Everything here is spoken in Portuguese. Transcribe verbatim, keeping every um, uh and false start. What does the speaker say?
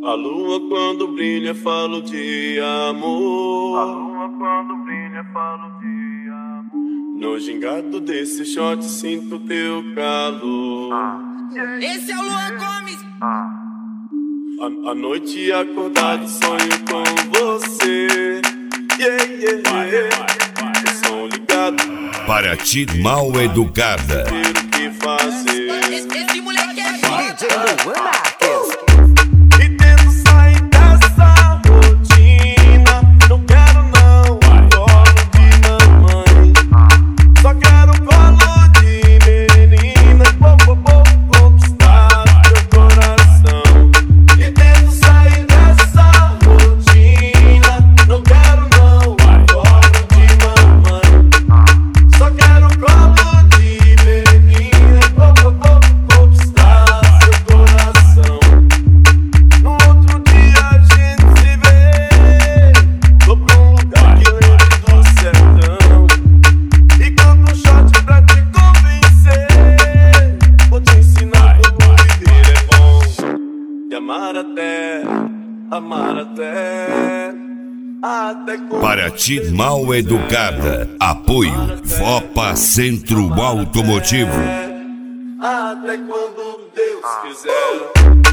A lua quando brilha falo de amor. A lua quando brilha falo de amor. No gingado desse shot sinto teu calor. Ah. Esse é o Luan Gomes. Ah. A, a noite acordado sonho com você. Yeah, yeah, yeah. O som ligado. Paraty mal educada. Ter o que fazer. Esse, esse moleque é foda. D J Luan Marques. E tento sair dessa rotina. Não quero não colo de mamãe. Só quero colo de menina. Vou, vou, vou conquistar teu coração. E tento sair dessa rotina. Não quero não colo de mamãe. Só quero colo de menina. Vou, vou, vou conquistar seu coração. No outro dia a gente se vê. Vou pra um lugar que lembre do sertão. E canto um shot pra te convencer. Vou te ensinar como viver é bom. E amar até, amar até. Até quando Paraty mal educada. Apoio Vopa Centro Automotivo. até quando Deus quiser.